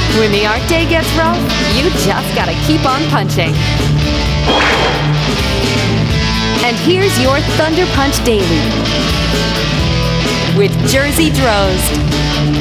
When the art day gets rough, you just gotta keep on punching. And here's your Thunder Punch Daily with Jersey Drozd.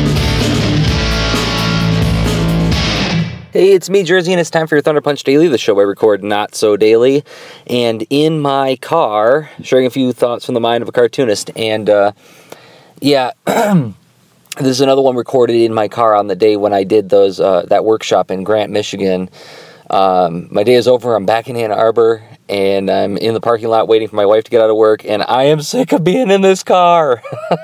Hey, it's me, Jersey, and it's time for your Thunder Punch Daily, the show I record not so daily. And in my car, sharing a few thoughts from the mind of a cartoonist. And, this is another one recorded in my car on the day when I did that workshop in Grant, Michigan. My day is over, I'm back in Ann Arbor, and I'm in the parking lot waiting for my wife to get out of work, and I am sick of being in this car.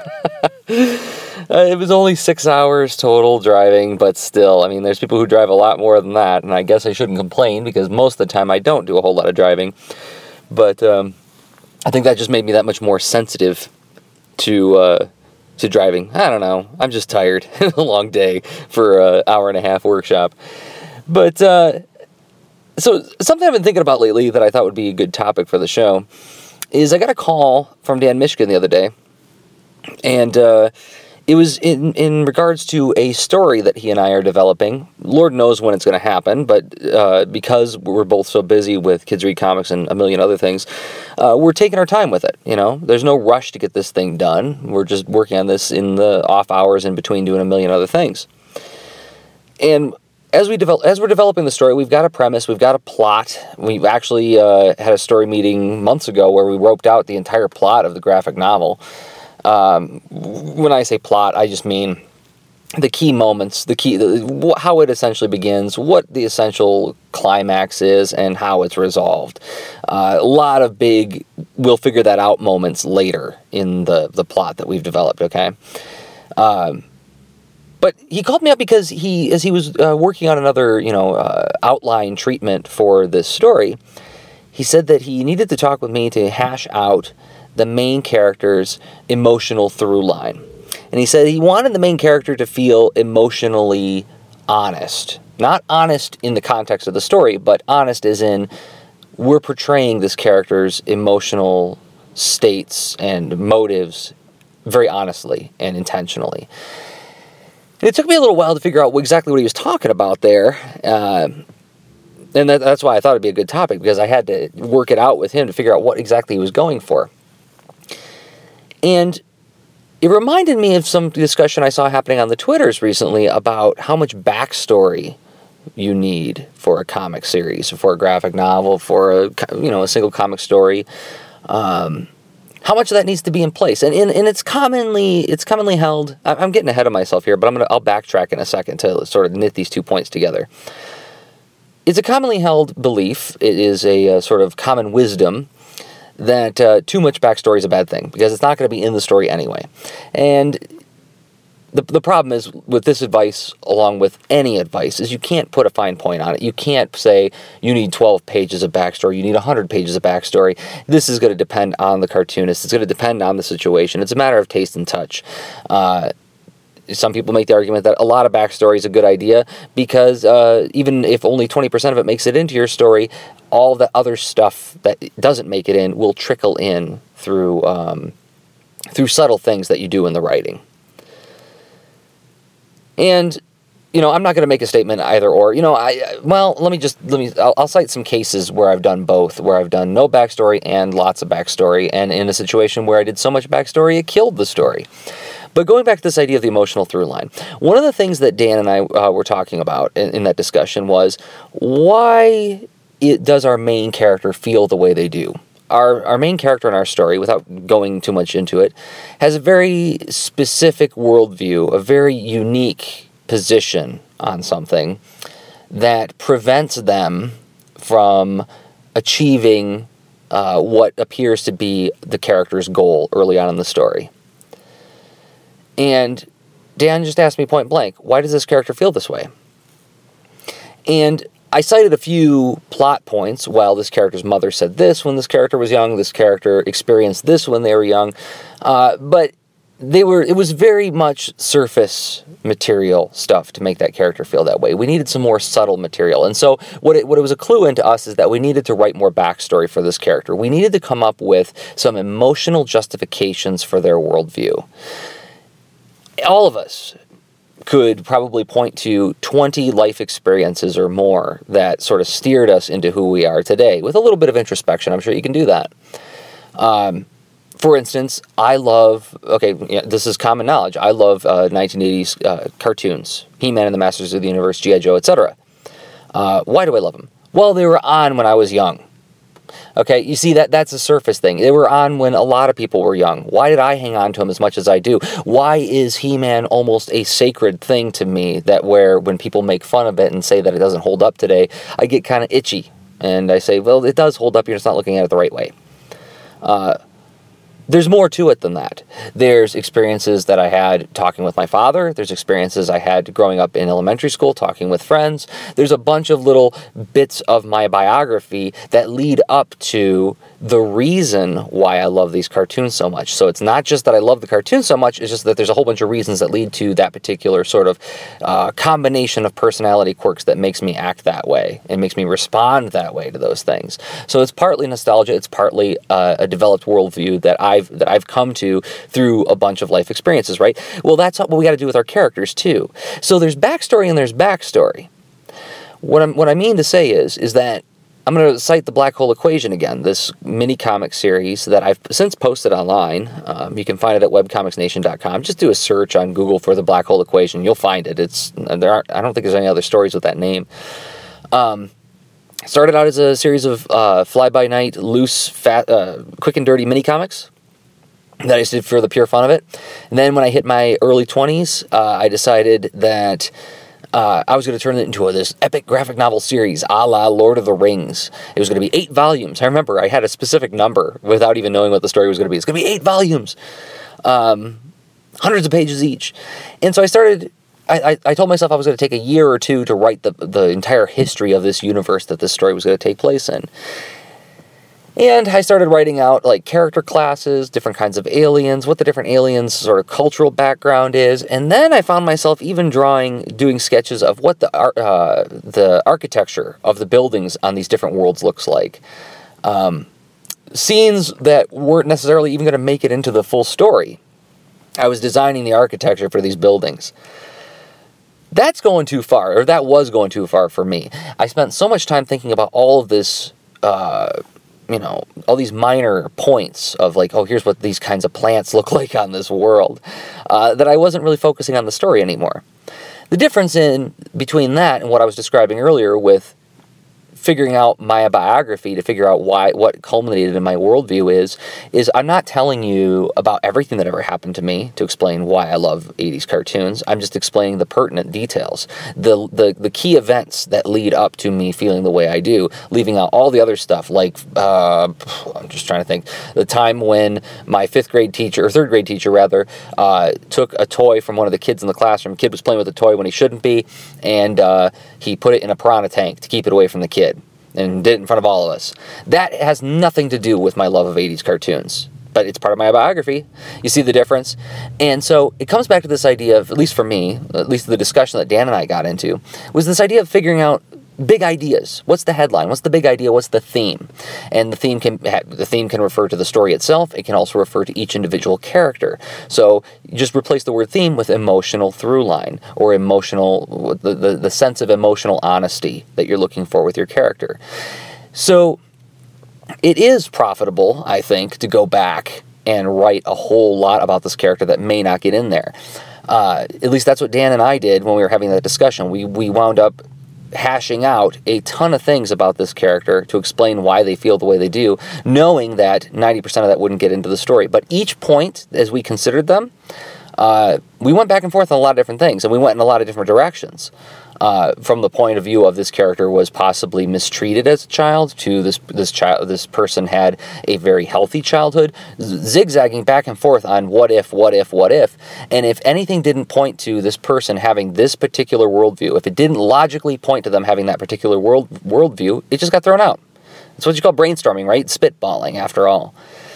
It was only 6 hours total driving, but still, I mean, there's people who drive a lot more than that, and I guess I shouldn't complain, because most of the time I don't do a whole lot of driving, but I think that just made me that much more sensitive to driving. I don't know, I'm just tired. A long day for an hour and a half workshop. But, so something I've been thinking about lately that I thought would be a good topic for the show is I got a call from Dan Michigan the other day, and it was in regards to a story that he and I are developing. Lord knows when it's going to happen, but because we're both so busy with Kids Read Comics and a million other things, we're taking our time with it, you know? There's no rush to get this thing done. We're just working on this in the off hours in between doing a million other things. And as we're developing the story, we've got a premise, we've got a plot. We've actually had a story meeting months ago where we roped out the entire plot of the graphic novel. When I say plot, I just mean the key moments, how it essentially begins, what the essential climax is, and how it's resolved. A lot of big, we'll figure that out moments later in the plot that we've developed, okay? But he called me up because as he was working on another, outline treatment for this story, he said that he needed to talk with me to hash out the main character's emotional through line. And he said he wanted the main character to feel emotionally honest. Not honest in the context of the story, but honest as in we're portraying this character's emotional states and motives very honestly and intentionally. And it took me a little while to figure out exactly what he was talking about there. And that's why I thought it'd be a good topic, because I had to work it out with him to figure out what exactly he was going for. And it reminded me of some discussion I saw happening on the Twitters recently about how much backstory you need for a comic series, for a graphic novel, for a single comic story. How much of that needs to be in place, and it's commonly held. I'm getting ahead of myself here, but I'll backtrack in a second to sort of knit these 2 points together. It's a commonly held belief. It is a sort of common wisdom that too much backstory is a bad thing, because it's not going to be in the story anyway. And the problem is with this advice, along with any advice, is you can't put a fine point on it. You can't say you need 12 pages of backstory, you need 100 pages of backstory. This is going to depend on the cartoonist. It's going to depend on the situation. It's a matter of taste and touch. Some people make the argument that a lot of backstory is a good idea because even if only 20% of it makes it into your story, all the other stuff that doesn't make it in will trickle in through subtle things that you do in the writing. And I'm not going to make a statement either or. I'll cite some cases where I've done both, where I've done no backstory and lots of backstory, and in a situation where I did so much backstory it killed the story. But going back to this idea of the emotional through line, one of the things that Dan and I were talking about in that discussion was why does our main character feel the way they do? Our main character in our story, without going too much into it, has a very specific worldview, a very unique position on something that prevents them from achieving what appears to be the character's goal early on in the story. And Dan just asked me point blank, why does this character feel this way? And I cited a few plot points. Well, this character's mother said this when this character was young, this character experienced this when they were young, but it was very much surface material stuff to make that character feel that way. We needed some more subtle material. And so what it was a clue into us is that we needed to write more backstory for this character. We needed to come up with some emotional justifications for their worldview. All of us could probably point to 20 life experiences or more that sort of steered us into who we are today. With a little bit of introspection, I'm sure you can do that. For instance, I love, this is common knowledge, I love 1980s cartoons, He-Man and the Masters of the Universe, G.I. Joe, etc. Why do I love them? Well, they were on when I was young. Okay, you see, that's a surface thing. They were on when a lot of people were young. Why did I hang on to them as much as I do? Why is He-Man almost a sacred thing to me, that where when people make fun of it and say that it doesn't hold up today, I get kind of itchy. And I say, well, it does hold up, you're just not looking at it the right way. There's more to it than that. There's experiences that I had talking with my father. There's experiences I had growing up in elementary school, talking with friends. There's a bunch of little bits of my biography that lead up to the reason why I love these cartoons so much. So it's not just that I love the cartoons so much, it's just that there's a whole bunch of reasons that lead to that particular sort of combination of personality quirks that makes me act that way and makes me respond that way to those things. So it's partly nostalgia, it's partly a developed worldview that I've come to through a bunch of life experiences, right? Well, that's what we got to do with our characters too. So there's backstory and there's backstory. What I mean to say is that I'm going to cite the Black Hole Equation again, this mini comic series that I've since posted online. You can find it at webcomicsnation.com. Just do a search on Google for the Black Hole Equation. You'll find it. I don't think there's any other stories with that name. Started out as a series of fly-by-night, loose, fat, quick and dirty mini comics that I just did for the pure fun of it. And then when I hit my early 20s, I decided that I was going to turn it into this epic graphic novel series a la Lord of the Rings. It was going to be 8 volumes. I remember I had a specific number without even knowing what the story was going to be. It's going to be 8 volumes, hundreds of pages each. And so I started, I told myself I was going to take a year or two to write the entire history of this universe that this story was going to take place in. And I started writing out like character classes, different kinds of aliens, what the different aliens' sort of cultural background is, and then I found myself even doing sketches of what the architecture of the buildings on these different worlds looks like. Scenes that weren't necessarily even going to make it into the full story. I was designing the architecture for these buildings. That's going too far, or that was going too far for me. I spent so much time thinking about all of this, all these minor points of like, oh, here's what these kinds of plants look like on this world, that I wasn't really focusing on the story anymore. The difference between that and what I was describing earlier with figuring out my biography to figure out what culminated in my worldview is I'm not telling you about everything that ever happened to me to explain why I love 80s cartoons. I'm just explaining the pertinent details, the key events that lead up to me feeling the way I do, leaving out all the other stuff like, I'm just trying to think, the time when my third grade teacher took a toy from one of the kids in the classroom. The kid was playing with the toy when he shouldn't be, and he put it in a piranha tank to keep it away from the kid, and did it in front of all of us. That has nothing to do with my love of 80s cartoons, but it's part of my biography. You see the difference? And so it comes back to this idea of, at least for me, at least the discussion that Dan and I got into, was this idea of figuring out big ideas. What's the headline? What's the big idea? What's the theme? And the theme can refer to the story itself. It can also refer to each individual character. So you just replace the word theme with emotional through line, or emotional, the sense of emotional honesty that you're looking for with your character. So it is profitable, I think, to go back and write a whole lot about this character that may not get in there. At least that's what Dan and I did when we were having that discussion. We wound up hashing out a ton of things about this character to explain why they feel the way they do, knowing that 90% of that wouldn't get into the story. But each point, as we considered them, we went back and forth on a lot of different things, and we went in a lot of different directions. From the point of view of this character was possibly mistreated as a child, to this person had a very healthy childhood, zigzagging back and forth on what if, and if anything didn't point to this person having this particular worldview, if it didn't logically point to them having that particular worldview, it just got thrown out. That's what you call brainstorming, right? Spitballing, after all.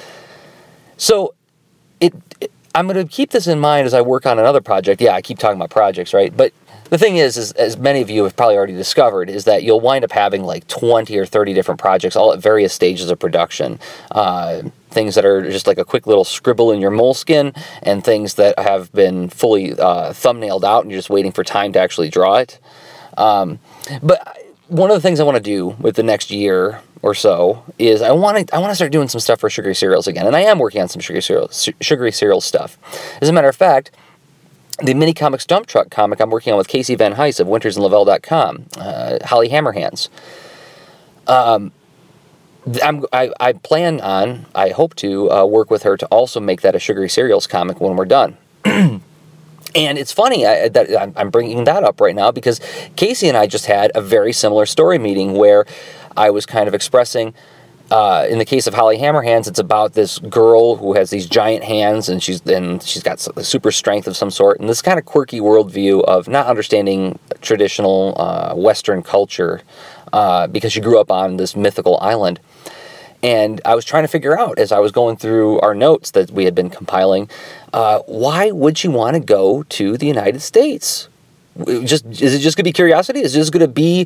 So I'm going to keep this in mind as I work on another project. Yeah, I keep talking about projects, right? But The thing is, as many of you have probably already discovered, is that you'll wind up having like 20 or 30 different projects all at various stages of production. Things that are just like a quick little scribble in your moleskin, and things that have been fully thumbnailed out and you're just waiting for time to actually draw it. But one of the things I want to do with the next year or so is I want to start doing some stuff for Sugary Cereals again, and I am working on some Sugary Cereals stuff. As a matter of fact, the Mini Comics Dump Truck comic I'm working on with Casey Van Heist of wintersandlavelle.com, Holly Hammerhands. I plan on, I hope to work with her to also make that a Sugary Cereals comic when we're done. And it's funny that I'm bringing that up right now because Casey and I just had a very similar story meeting where I was kind of expressing, in the case of Holly Hammerhands, it's about this girl who has these giant hands and she's got super strength of some sort, and this kind of quirky worldview of not understanding traditional Western culture because she grew up on this mythical island. And I was trying to figure out, as I was going through our notes that we had been compiling, why would she want to go to the United States? Is it just going to be curiosity? Is it just going to be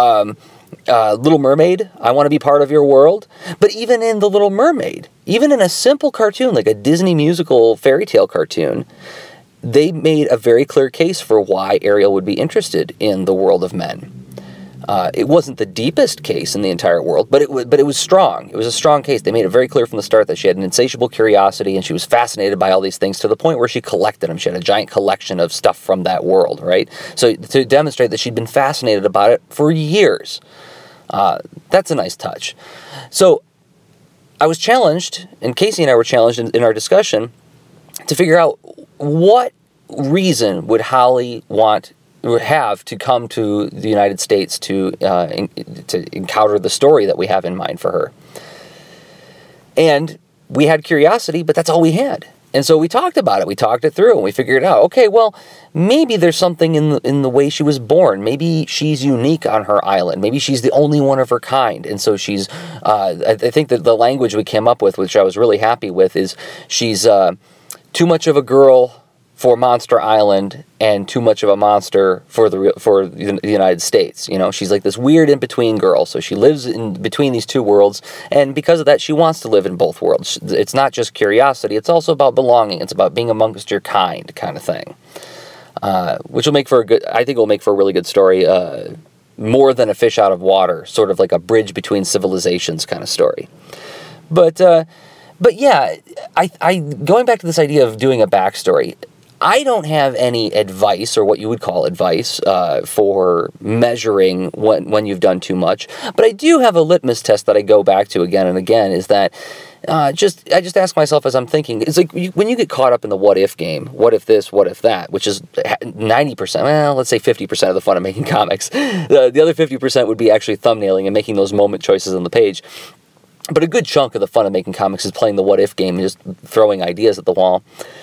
Little Mermaid? I want to be part of your world. But even in The Little Mermaid, even in a simple cartoon, like a Disney musical fairy tale cartoon, they made a very clear case for why Ariel would be interested in the world of men. It wasn't the deepest case in the entire world, but it was strong. It was a strong case. They made it very clear from the start that she had an insatiable curiosity and she was fascinated by all these things to the point where she collected them. She had a giant collection of stuff from that world, right? So to demonstrate that she'd been fascinated about it for years. That's a nice touch. So I was challenged, and Casey and I were challenged in our discussion to figure out what reason would Holly have to come to the United States to encounter the story that we have in mind for her. And we had curiosity, but that's all we had. And so we talked about it. We talked it through, and we figured out, okay, well, maybe there's something in the way she was born. Maybe she's unique on her island. Maybe she's the only one of her kind. And so she's, I think that the language we came up with, which I was really happy with, is she's too much of a girl for Monster Island and too much of a monster for the United States. You know, she's like this weird in-between girl. So she lives in between these two worlds, and because of that, she wants to live in both worlds. It's not just curiosity, it's also about belonging. It's about being amongst your kind of thing. Which will make for I think it will make for a really good story, more than a fish out of water, sort of like a bridge between civilizations kind of story. But yeah, I going back to this idea of doing a backstory, I don't have any advice, or what you would call advice, for measuring when you've done too much. But I do have a litmus test that I go back to again and again, is that I just ask myself as I'm thinking, it's like when you get caught up in the what if game, what if this, what if that, which is 90%, well, let's say 50% of the fun of making comics. The other 50% would be actually thumbnailing and making those moment choices on the page. But a good chunk of the fun of making comics is playing the what if game and just throwing ideas at the wall.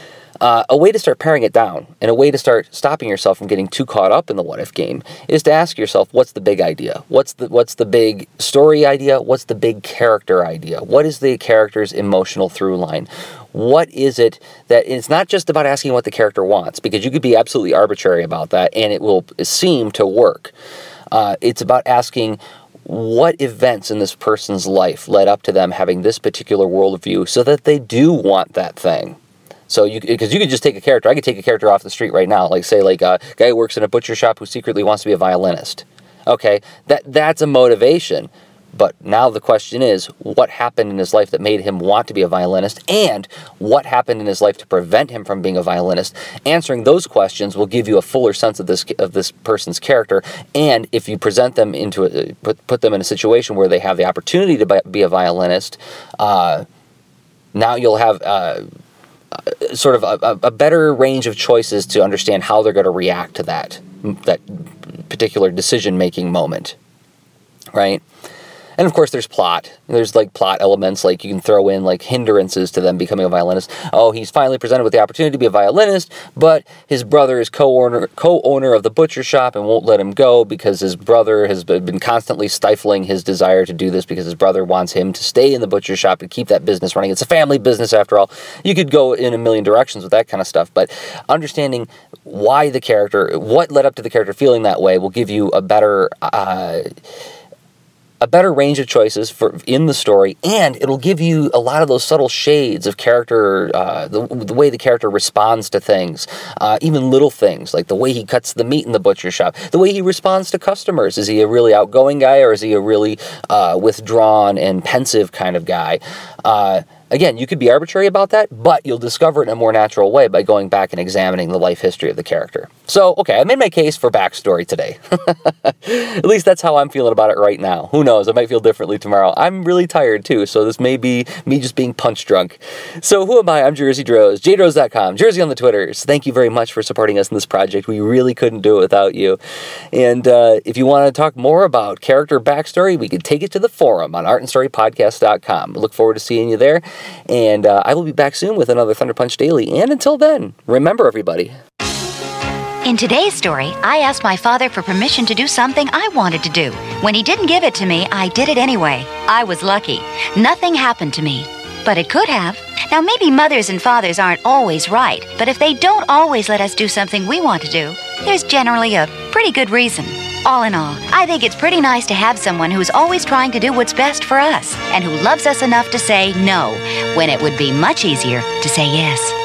A way to start paring it down, and a way to start stopping yourself from getting too caught up in the what-if game, is to ask yourself, what's the big idea? What's the big story idea? What's the big character idea? What is the character's emotional through line? What is it that, it's not just about asking what the character wants, because you could be absolutely arbitrary about that, and it will seem to work. It's about asking, what events in this person's life led up to them having this particular worldview so that they do want that thing? So because you could just take a character. I could take a character off the street right now, like say like a guy who works in a butcher shop who secretly wants to be a violinist. Okay, that's a motivation. But now the question is, what happened in his life that made him want to be a violinist, and what happened in his life to prevent him from being a violinist? Answering those questions will give you a fuller sense of this person's character. And if you present them put them in a situation where they have the opportunity to be a violinist, now you'll have sort of a better range of choices to understand how they're going to react to that particular decision-making moment, right? And of course there's plot. There's like plot elements, like you can throw in like hindrances to them becoming a violinist. Oh, he's finally presented with the opportunity to be a violinist, but his brother is co-owner of the butcher shop and won't let him go because his brother has been constantly stifling his desire to do this because his brother wants him to stay in the butcher shop and keep that business running. It's a family business after all. You could go in a million directions with that kind of stuff, but understanding why the character, what led up to the character feeling that way will give you a better range of choices in the story, and it'll give you a lot of those subtle shades of character, the way the character responds to things, even little things, like the way he cuts the meat in the butcher shop, the way he responds to customers. Is he a really outgoing guy, or is he a really withdrawn and pensive kind of guy? Again, you could be arbitrary about that, but you'll discover it in a more natural way by going back and examining the life history of the character. So, okay, I made my case for backstory today. At least that's how I'm feeling about it right now. Who knows? I might feel differently tomorrow. I'm really tired, too, so this may be me just being punch drunk. So who am I? I'm Jersey Droz, jdroz.com, Jersey on the Twitters. Thank you very much for supporting us in this project. We really couldn't do it without you. And if you want to talk more about character backstory, we could take it to the forum on artandstorypodcast.com. Look forward to seeing you there. And I will be back soon with another Thunder Punch Daily. And until then, remember everybody. In today's story, I asked my father for permission to do something I wanted to do. When he didn't give it to me, I did it anyway. I was lucky. Nothing happened to me. But it could have. Now, maybe mothers and fathers aren't always right, but if they don't always let us do something we want to do, there's generally a pretty good reason. All in all, I think it's pretty nice to have someone who's always trying to do what's best for us and who loves us enough to say no when it would be much easier to say yes.